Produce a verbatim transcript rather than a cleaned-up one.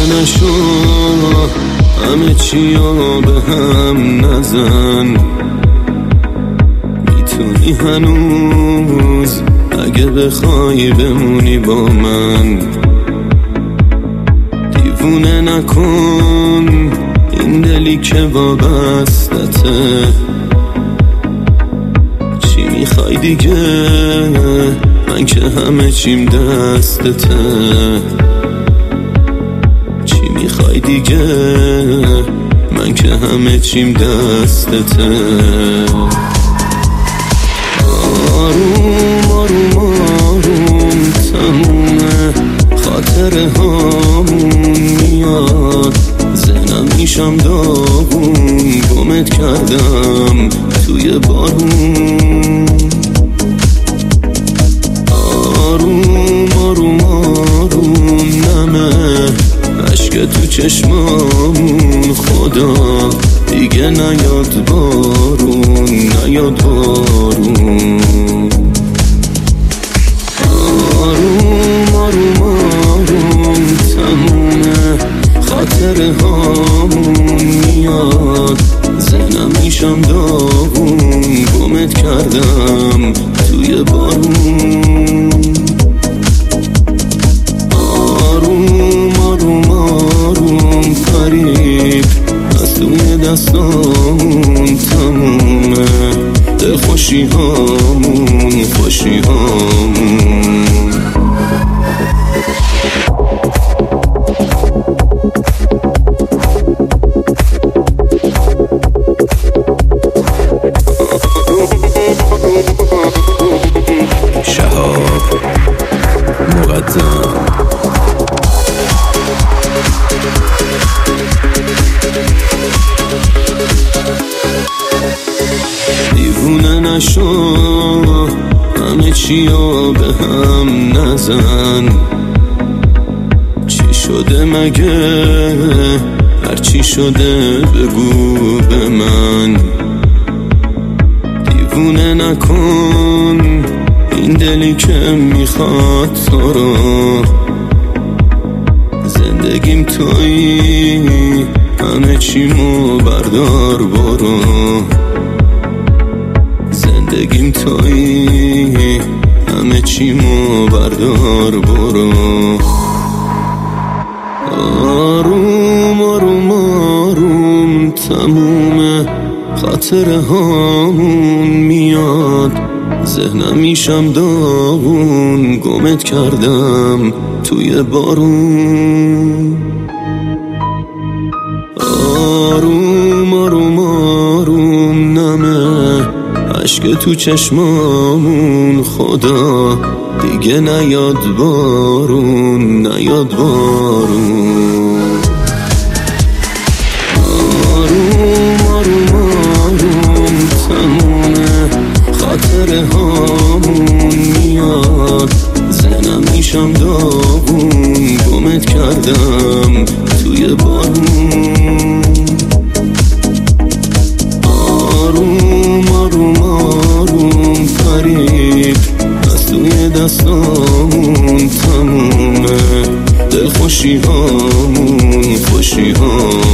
نشو، همه چیا به هم نزن. میتونی هنوز اگه بخوای بمونی با من. دیوونه نکن این دلی که وابستته. چی میخوای دیگه؟ من که همه چیم دستته. چی میخوای دیگه؟ من که همه چیم دستته. آروم آروم آروم تمومه، خاطره هامون میاد. ذهنم میشم داغون، گمت کردم توی بارون. آروم آروم آروم نمه عشق تو چشمامون. خدا دیگه نیاد بارون، نیاد بارون. آروم آروم آروم تمومه، خاطره هامون میاد. ذهنم میشم داغون، گمت کردم توی بارون. آروم آروم آروم فریب از توی دستامون تمومه. دل خوشی هامون، خوشی هامون. شهاب مقدم. دیوونه نشو، همه چیا به هم نزن. چی شده مگه؟ هرچی شده بگو به من. دیوونه نکن این دلی که میخواد تو رو. زندگیم تویی، همه چیمو بردار برو. زندگیم تویی، همه چیمو بردار برو. آروم آروم آروم تمومه، خاطره هامون میاد. ذهنم میشم داغون، گمت کردم توی بارون. آروم آروم آروم نمه عشق تو چشمامون. خدا دیگه نیاد بارون، نیاد بارون. آروم آروم آروم تمومه، خاطره هامون میاد. ذهنم میشم داغون، گمت کردم توی بارون. آروم آروم آروم فریب از توی دستامون تمومه. دل خوشی هامون، خوشی هامون.